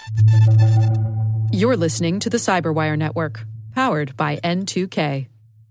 You're listening to the Cyberwire Network, powered by N2K.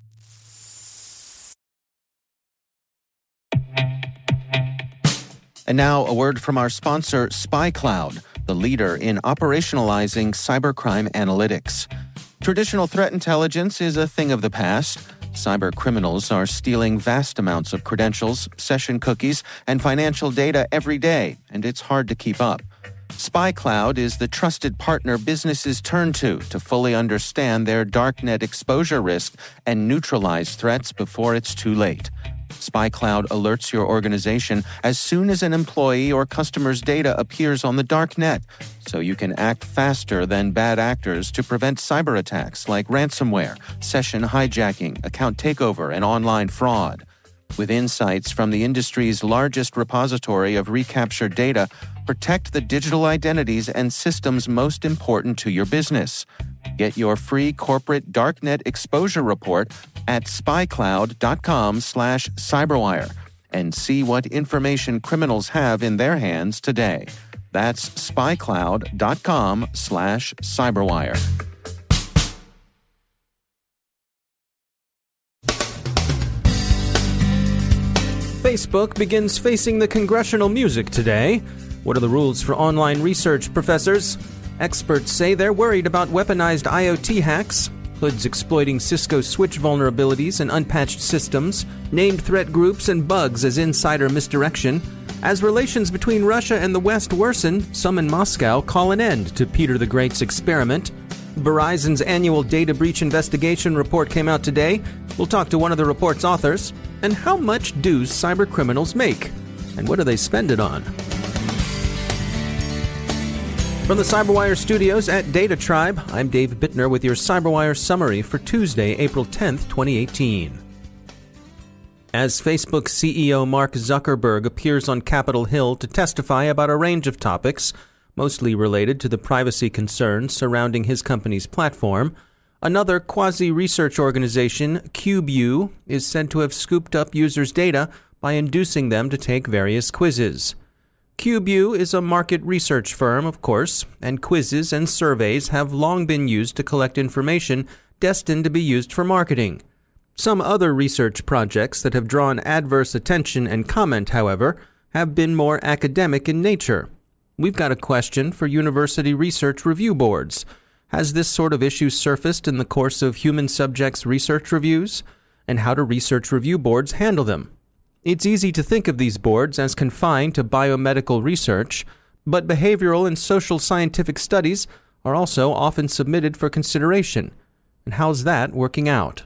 And now a word from our sponsor, SpyCloud, the leader in operationalizing cybercrime analytics. Traditional threat intelligence is a thing of the past. Cyber criminals are stealing vast amounts of credentials, session cookies, and financial data every day, and it's hard to keep up. SpyCloud is the trusted partner businesses turn to fully understand their darknet exposure risk and neutralize threats before it's too late. SpyCloud alerts your organization as soon as an employee or customer's data appears on the darknet, so you can act faster than bad actors to prevent cyber attacks like ransomware, session hijacking, account takeover, and online fraud. With insights from the industry's largest repository of recaptured data, protect the digital identities and systems most important to your business. Get your free corporate darknet exposure report at spycloud.com/cyberwire and see what information criminals have in their hands today. That's spycloud.com/cyberwire. Facebook begins facing the congressional music today. What are the rules for online research, professors? Experts say they're worried about weaponized IoT hacks, hoods exploiting Cisco switch vulnerabilities and unpatched systems, named threat groups and bugs as insider misdirection. As relations between Russia and the West worsen, some in Moscow call an end to Peter the Great's experiment. Verizon's annual data breach investigation report came out today. We'll talk to one of the report's authors. And how much do cyber criminals make? And what do they spend it on? From the Cyberwire studios at Data Tribe, I'm Dave Bittner with your Cyberwire summary for Tuesday, April 10th, 2018. As Facebook CEO Mark Zuckerberg appears on Capitol Hill to testify about a range of topics, mostly related to the privacy concerns surrounding his company's platform, another quasi-research organization, CubeU, is said to have scooped up users' data by inducing them to take various quizzes. CubeU is a market research firm, of course, and quizzes and surveys have long been used to collect information destined to be used for marketing. Some other research projects that have drawn adverse attention and comment, however, have been more academic in nature. We've got a question for university research review boards. Has this sort of issue surfaced in the course of human subjects research reviews? And how do research review boards handle them? It's easy to think of these boards as confined to biomedical research, but behavioral and social scientific studies are also often submitted for consideration. And how's that working out?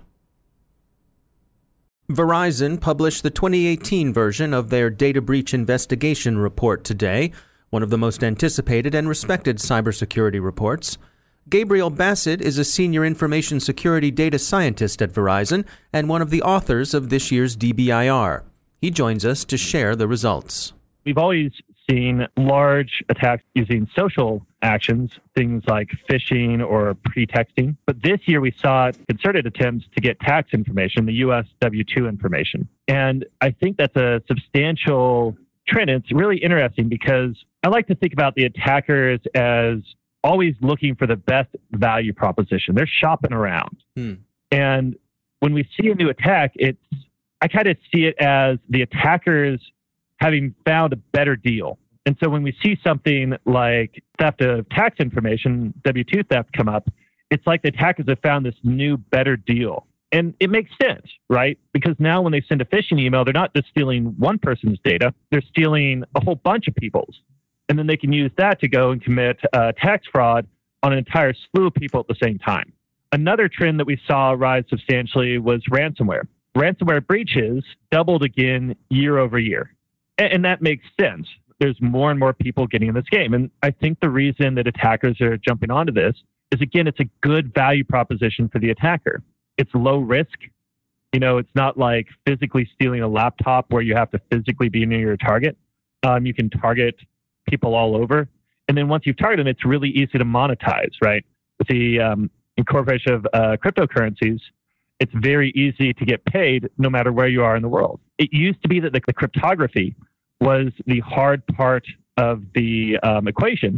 Verizon published the 2018 version of their data breach investigation report today, one of the most anticipated and respected cybersecurity reports. Gabriel Bassett is a senior information security data scientist at Verizon and one of the authors of this year's DBIR. He joins us to share the results. We've always seen large attacks using social actions, things like phishing or pretexting. But this year we saw concerted attempts to get tax information, the U.S. W-2 information. And I think that's a substantial trend. It's really interesting because I like to think about the attackers as always looking for the best value proposition. They're shopping around. And when we see a new attack, I kind of see it as the attackers having found a better deal. And so when we see something like theft of tax information, W-2 theft come up, it's like the attackers have found this new, better deal. And it makes sense, right? Because now when they send a phishing email, they're not just stealing one person's data, they're stealing a whole bunch of people's. And then they can use that to go and commit tax fraud on an entire slew of people at the same time. Another trend that we saw rise substantially was ransomware. Ransomware breaches doubled again year over year. And that makes sense. There's more and more people getting in this game. And I think the reason that attackers are jumping onto this is, again, it's a good value proposition for the attacker. It's low risk. You know, it's not like physically stealing a laptop where you have to physically be near your target. You can target people all over. And then once you've targeted them, it's really easy to monetize, right? With the incorporation of cryptocurrencies, it's very easy to get paid no matter where you are in the world. It used to be that the cryptography was the hard part of the equation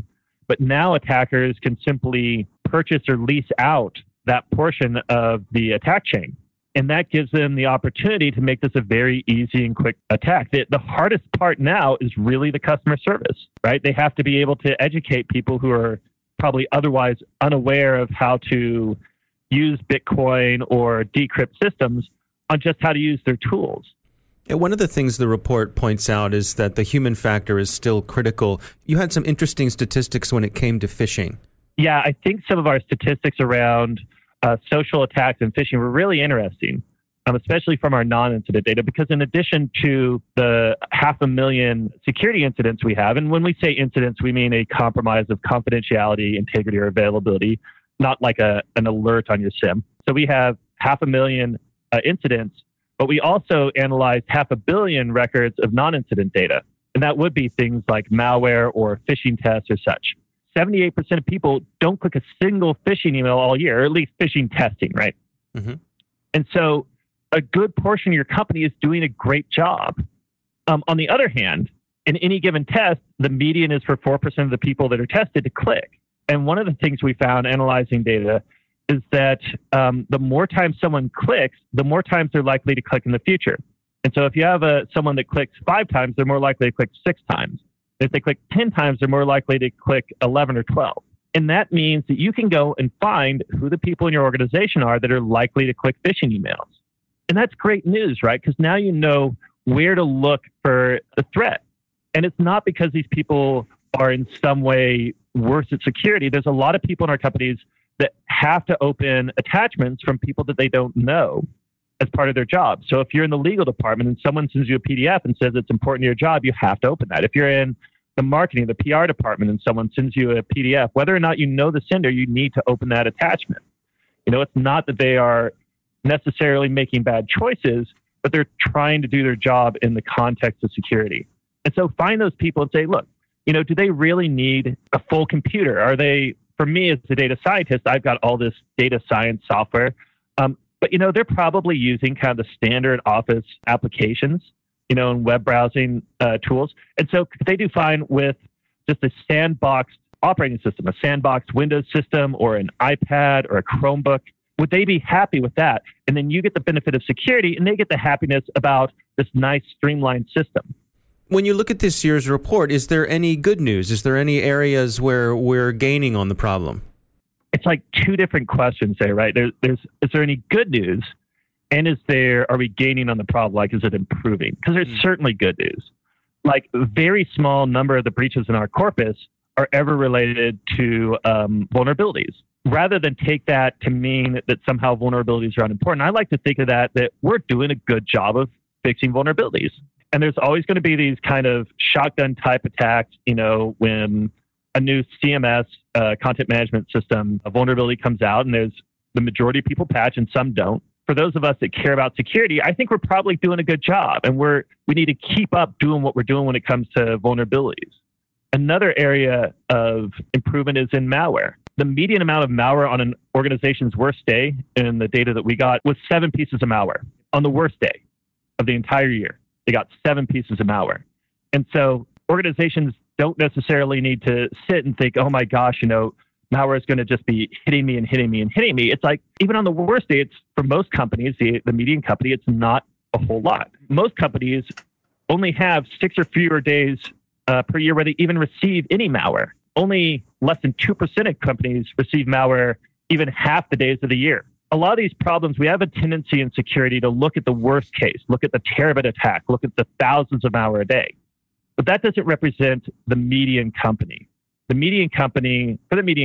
But now attackers can simply purchase or lease out that portion of the attack chain. And that gives them the opportunity to make this a very easy and quick attack. The hardest part now is really the customer service, right? They have to be able to educate people who are probably otherwise unaware of how to use Bitcoin or decrypt systems on just how to use their tools. And one of the things the report points out is that the human factor is still critical. You had some interesting statistics when it came to phishing. Yeah, I think some of our statistics around social attacks and phishing were really interesting, especially from our non-incident data, because in addition to the 500,000 security incidents we have, and when we say incidents, we mean a compromise of confidentiality, integrity, or availability, not like an alert on your SIM. So we have 500,000 incidents, but we also analyzed 500 million records of non-incident data. And that would be things like malware or phishing tests or such. 78% of people don't click a single phishing email all year, or at least phishing testing, right? Mm-hmm. And so a good portion of your company is doing a great job. On the other hand, in any given test, the median is for 4% of the people that are tested to click. And one of the things we found analyzing data is that the more times someone clicks, the more times they're likely to click in the future. And so if you have someone that clicks 5 times, they're more likely to click 6 times. If they click 10 times, they're more likely to click 11 or 12. And that means that you can go and find who the people in your organization are that are likely to click phishing emails. And that's great news, right? Because now you know where to look for the threat. And it's not because these people are in some way worse at security. There's a lot of people in our companies that have to open attachments from people that they don't know as part of their job. So if you're in the legal department and someone sends you a PDF and says it's important to your job, you have to open that. If you're in the marketing, the PR department, and someone sends you a PDF, whether or not you know the sender, you need to open that attachment. You know, it's not that they are necessarily making bad choices, but they're trying to do their job in the context of security. And so find those people and say, look, you know, do they really need a full computer? Are they, for me as a data scientist, I've got all this data science software. But, you know, they're probably using kind of the standard Office applications, you know, and web browsing tools. And so they do fine with just a sandboxed operating system, a sandboxed Windows system or an iPad or a Chromebook. Would they be happy with that? And then you get the benefit of security and they get the happiness about this nice streamlined system. When you look at this year's report, is there any good news? Is there any areas where we're gaining on the problem? It's like two different questions there, right? Is there any good news? And are we gaining on the problem? Like, is it improving? Because there's certainly good news. Like, a very small number of the breaches in our corpus are ever related to vulnerabilities. Rather than take that to mean that somehow vulnerabilities are unimportant, I like to think of that we're doing a good job of fixing vulnerabilities. And there's always going to be these kind of shotgun type attacks, you know, when a new CMS, content management system, a vulnerability comes out and there's the majority of people patch and some don't. For those of us that care about security, I think we're probably doing a good job and we need to keep up doing what we're doing when it comes to vulnerabilities. Another area of improvement is in malware. The median amount of malware on an organization's worst day in the data that we got was 7 pieces of malware on the worst day of the entire year. They got 7 pieces of malware. And so organizations don't necessarily need to sit and think, oh my gosh, you know, malware is going to just be hitting me and hitting me and hitting me. It's like, even on the worst day, it's for most companies, the median company, it's not a whole lot. Most companies only have 6 or fewer days per year where they even receive any malware. Only less than 2% of companies receive malware even half the days of the year. A lot of these problems, we have a tendency in security to look at the worst case, look at the terabit attack, look at the thousands of malware a day. But that doesn't represent the median company. For the median company,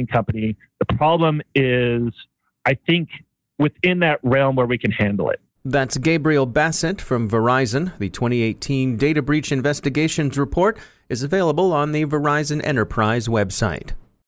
the problem is, I think, within that realm where we can handle it. That's Gabriel Bassett from Verizon. The 2018 Data Breach Investigations Report is available on the Verizon Enterprise website.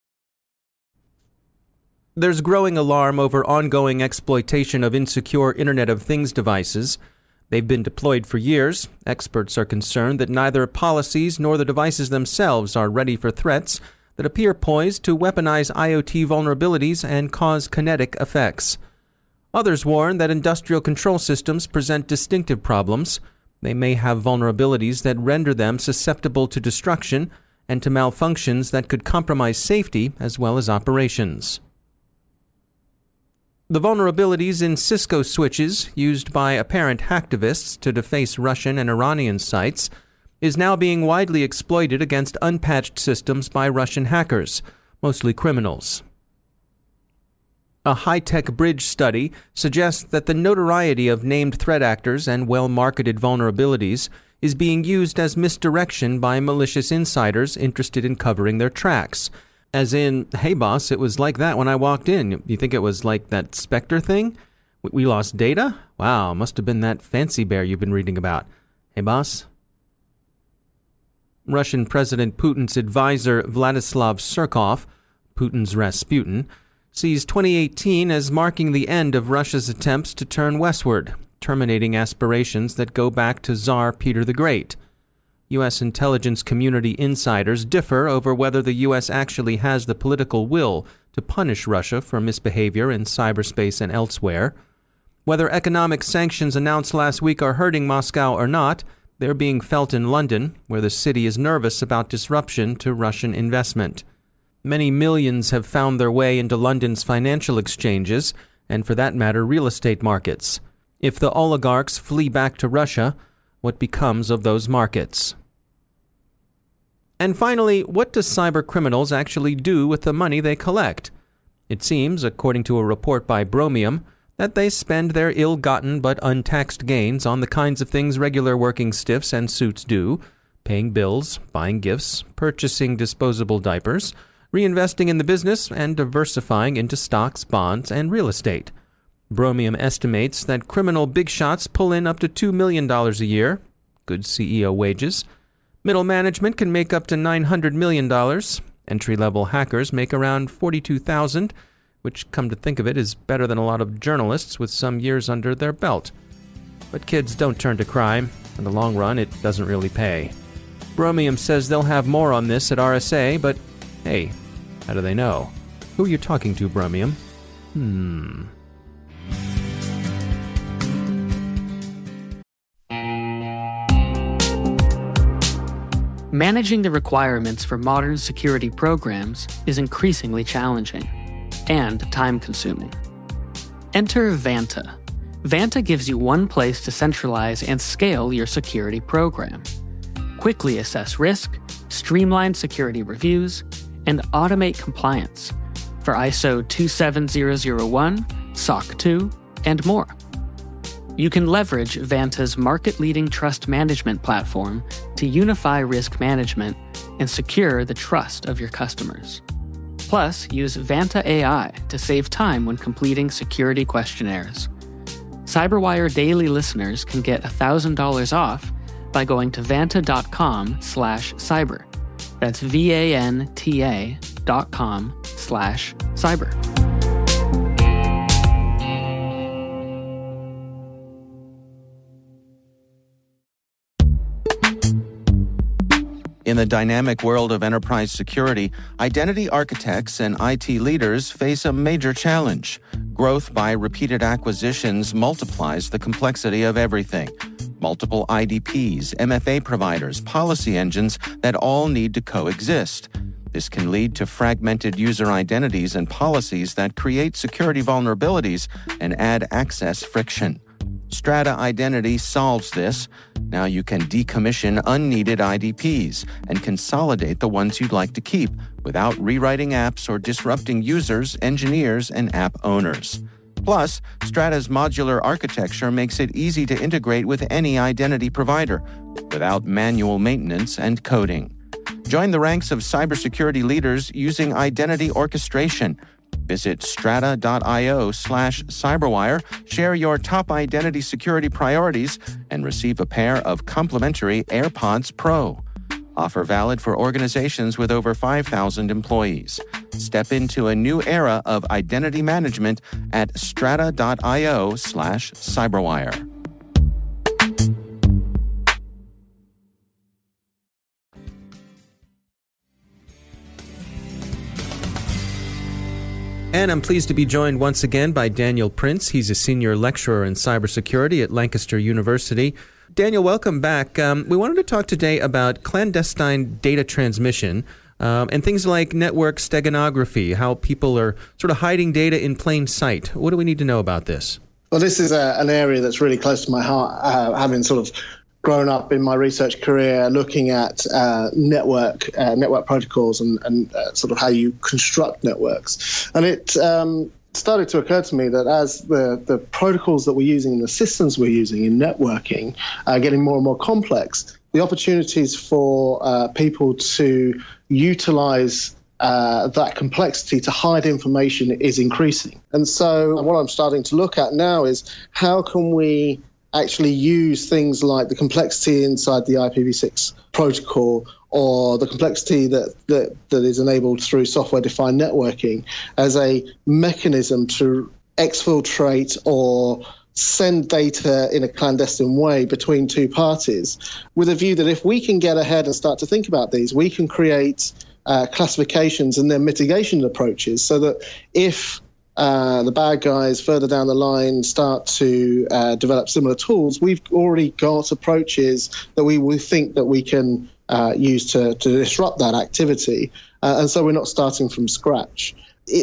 There's growing alarm over ongoing exploitation of insecure Internet of Things devices. They've been deployed for years. Experts are concerned that neither policies nor the devices themselves are ready for threats that appear poised to weaponize IoT vulnerabilities and cause kinetic effects. Others warn that industrial control systems present distinctive problems. They may have vulnerabilities that render them susceptible to destruction and to malfunctions that could compromise safety as well as operations. The vulnerabilities in Cisco switches used by apparent hacktivists to deface Russian and Iranian sites is now being widely exploited against unpatched systems by Russian hackers, mostly criminals. A high-tech bridge study suggests that the notoriety of named threat actors and well-marketed vulnerabilities is being used as misdirection by malicious insiders interested in covering their tracks. As in, hey boss, it was like that when I walked in. You think it was like that Spectre thing? We lost data? Wow, must have been that fancy bear you've been reading about. Hey boss? Russian President Putin's advisor Vladislav Surkov, Putin's Rasputin, sees 2018 as marking the end of Russia's attempts to turn westward, terminating aspirations that go back to Tsar Peter the Great. U.S. intelligence community insiders differ over whether the U.S. actually has the political will to punish Russia for misbehavior in cyberspace and elsewhere. Whether economic sanctions announced last week are hurting Moscow or not, they're being felt in London, where the city is nervous about disruption to Russian investment. Many millions have found their way into London's financial exchanges, and for that matter, real estate markets. If the oligarchs flee back to Russia, what becomes of those markets? And finally, what do cyber criminals actually do with the money they collect? It seems, according to a report by Bromium, that they spend their ill-gotten but untaxed gains on the kinds of things regular working stiffs and suits do: paying bills, buying gifts, purchasing disposable diapers, reinvesting in the business, and diversifying into stocks, bonds, and real estate. Bromium estimates that criminal big shots pull in up to $2 million a year, good CEO wages. Middle management can make up to $900 million. Entry-level hackers make around $42,000, which, come to think of it, is better than a lot of journalists with some years under their belt. But kids don't turn to crime. In the long run, it doesn't really pay. Bromium says they'll have more on this at RSA, but hey, how do they know? Who are you talking to, Bromium? Managing the requirements for modern security programs is increasingly challenging and time-consuming. Enter Vanta. Vanta gives you one place to centralize and scale your security program. Quickly assess risk, streamline security reviews, and automate compliance for ISO 27001, SOC 2, and more. You can leverage Vanta's market-leading trust management platform to unify risk management and secure the trust of your customers. Plus, use Vanta AI to save time when completing security questionnaires. CyberWire Daily listeners can get $1,000 off by going to vanta.com/cyber. That's VANTA.com/cyber. In the dynamic world of enterprise security, identity architects and IT leaders face a major challenge. Growth by repeated acquisitions multiplies the complexity of everything. Multiple IDPs, MFA providers, policy engines that all need to coexist. This can lead to fragmented user identities and policies that create security vulnerabilities and add access friction. Strata Identity solves this. Now you can decommission unneeded IDPs and consolidate the ones you'd like to keep without rewriting apps or disrupting users, engineers, and app owners. Plus, Strata's modular architecture makes it easy to integrate with any identity provider without manual maintenance and coding. Join the ranks of cybersecurity leaders using identity orchestration. Visit strata.io/cyberwire, share your top identity security priorities, and receive a pair of complimentary AirPods Pro. Offer valid for organizations with over 5,000 employees. Step into a new era of identity management at strata.io/cyberwire. And I'm pleased to be joined once again by Daniel Prince. He's a senior lecturer in cybersecurity at Lancaster University. Daniel, welcome back. We wanted to talk today about clandestine data transmission and things like network steganography, how people are sort of hiding data in plain sight. What do we need to know about this? Well, this is an area that's really close to my heart, having sort of grown up in my research career looking at network protocols and sort of how you construct networks. And it started to occur to me that as the protocols that we're using and the systems we're using in networking are getting more and more complex, the opportunities for people to utilize that complexity to hide information is increasing. And so what I'm starting to look at now is how can we actually use things like the complexity inside the IPv6 protocol or the complexity that is enabled through software-defined networking as a mechanism to exfiltrate or send data in a clandestine way between two parties, with a view that if we can get ahead and start to think about these, we can create classifications and then mitigation approaches so that if the bad guys further down the line start to develop similar tools, we've already got approaches that we think that we can use to disrupt that activity. And so we're not starting from scratch.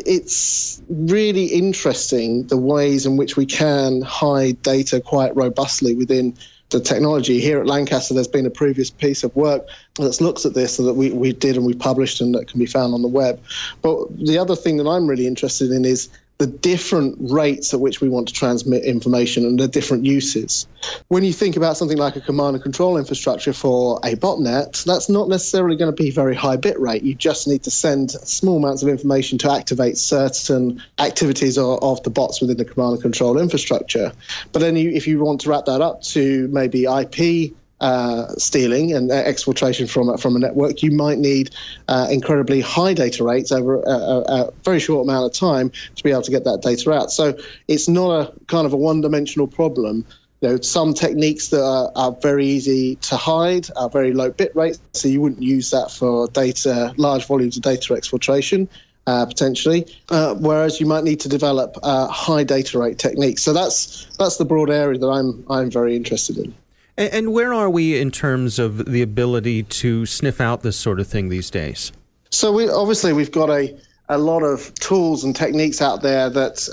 It's really interesting the ways in which we can hide data quite robustly within the technology. Here at Lancaster, there's been a previous piece of work that looks at this that we did and we published and that can be found on the web. But the other thing that I'm really interested in is the different rates at which we want to transmit information and the different uses. When you think about something like a command and control infrastructure for a botnet, that's not necessarily going to be very high bit rate. You just need to send small amounts of information to activate certain activities of the bots within the command and control infrastructure. But then if you want to wrap that up to maybe IP stealing and exfiltration from a network, you might need incredibly high data rates over a very short amount of time to be able to get that data out. So it's not a kind of a one-dimensional problem. You know, some techniques that are very easy to hide are very low bit rates, so you wouldn't use that for data, large volumes of data exfiltration. Potentially, whereas you might need to develop high data rate techniques. So that's the broad area that I'm very interested in. And where are we in terms of the ability to sniff out this sort of thing these days? So we've got a lot of tools and techniques out there that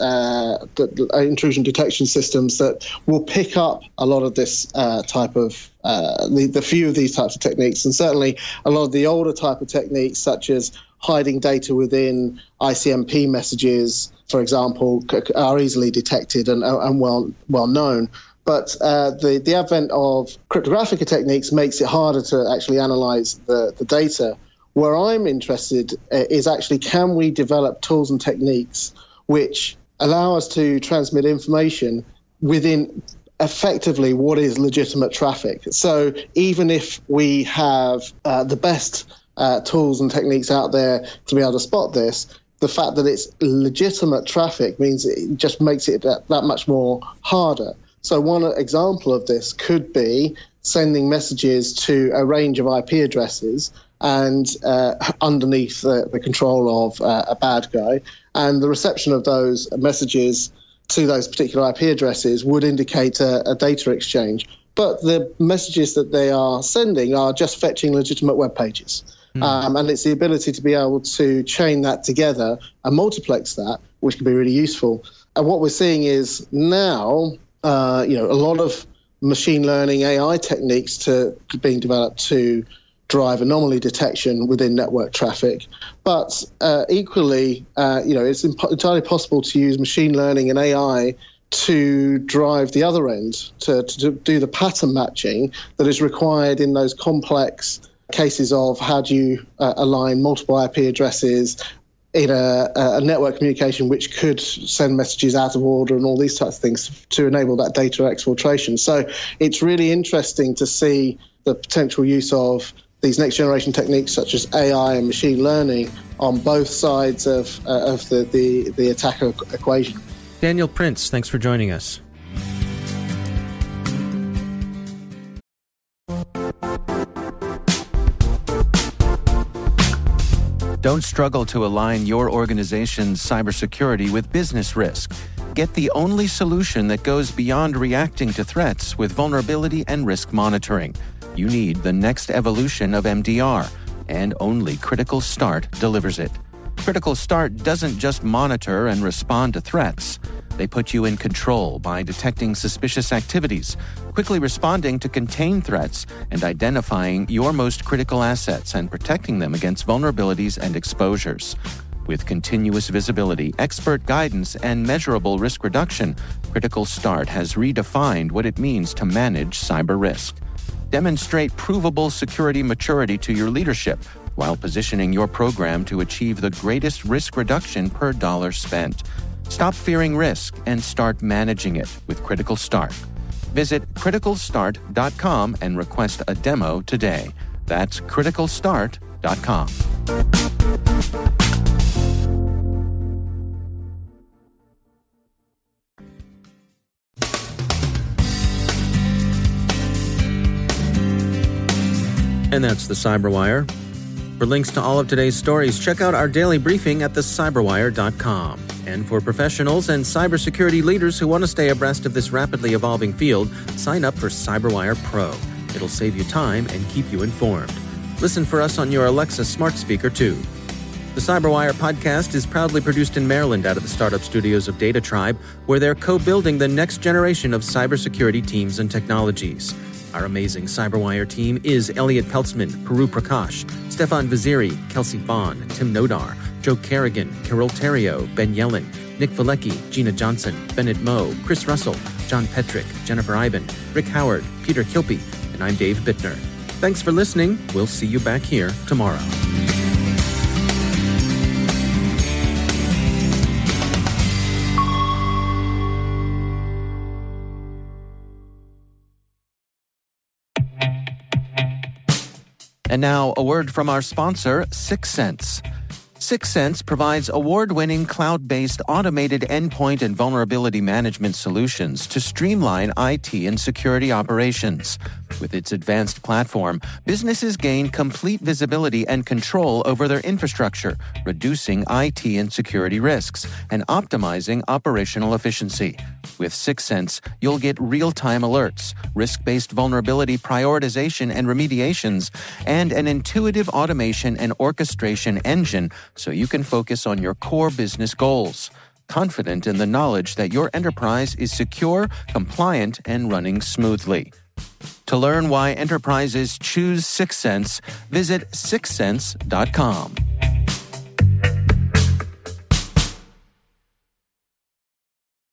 intrusion detection systems that will pick up a lot of this type of the few of these types of techniques, and certainly a lot of the older type of techniques such as hiding data within ICMP messages, for example, are easily detected and well known. But the advent of cryptographic techniques makes it harder to actually analyze the data. Where I'm interested is actually, can we develop tools and techniques which allow us to transmit information within effectively what is legitimate traffic? So even if we have the best tools and techniques out there to be able to spot this, the fact that it's legitimate traffic means it just makes it that much more harder. So one example of this could be sending messages to a range of IP addresses and underneath the control of a bad guy, and the reception of those messages to those particular IP addresses would indicate a data exchange. But the messages that they are sending are just fetching legitimate web pages. And it's the ability to be able to chain that together and multiplex that, which can be really useful. And what we're seeing is now, a lot of machine learning AI techniques being developed to drive anomaly detection within network traffic. But equally, it's entirely possible to use machine learning and AI to drive the other end, to do the pattern matching that is required in those complex cases of how do you align multiple IP addresses in a network communication which could send messages out of order and all these types of things to enable that data exfiltration. So it's really interesting to see the potential use of these next generation techniques such as AI and machine learning on both sides of the attacker equation. Daniel Prince, thanks for joining us. Don't struggle to align your organization's cybersecurity with business risk. Get the only solution that goes beyond reacting to threats with vulnerability and risk monitoring. You need the next evolution of MDR, and only Critical Start delivers it. Critical Start doesn't just monitor and respond to threats. They put you in control by detecting suspicious activities, quickly responding to contain threats, and identifying your most critical assets and protecting them against vulnerabilities and exposures. With continuous visibility, expert guidance, and measurable risk reduction, Critical Start has redefined what it means to manage cyber risk. Demonstrate provable security maturity to your leadership while positioning your program to achieve the greatest risk reduction per dollar spent. Stop fearing risk and start managing it with Critical Start. Visit criticalstart.com and request a demo today. That's criticalstart.com. And that's the Cyberwire. For links to all of today's stories, check out our daily briefing at thecyberwire.com. And for professionals and cybersecurity leaders who want to stay abreast of this rapidly evolving field, sign up for CyberWire Pro. It'll save you time and keep you informed. Listen for us on your Alexa smart speaker, too. The CyberWire podcast is proudly produced in Maryland out of the startup studios of Data Tribe, where they're co-building the next generation of cybersecurity teams and technologies. Our amazing CyberWire team is Elliot Peltzman, Puru Prakash, Stefan Vaziri, Kelsey Bond, Tim Nodar, Joe Kerrigan, Carol Terrio, Ben Yellen, Nick Valecki, Gina Johnson, Bennett Moe, Chris Russell, John Petrick, Jennifer Iben, Rick Howard, Peter Kilpie, and I'm Dave Bittner. Thanks for listening. We'll see you back here tomorrow. And now, a word from our sponsor, Syxsense. Syxsense provides award-winning cloud-based automated endpoint and vulnerability management solutions to streamline IT and security operations. With its advanced platform, businesses gain complete visibility and control over their infrastructure, reducing IT and security risks and optimizing operational efficiency. With Syxsense, you'll get real-time alerts, risk-based vulnerability prioritization and remediations, and an intuitive automation and orchestration engine so you can focus on your core business goals, confident in the knowledge that your enterprise is secure, compliant, and running smoothly. To learn why enterprises choose Syxsense, visit syxsense.com.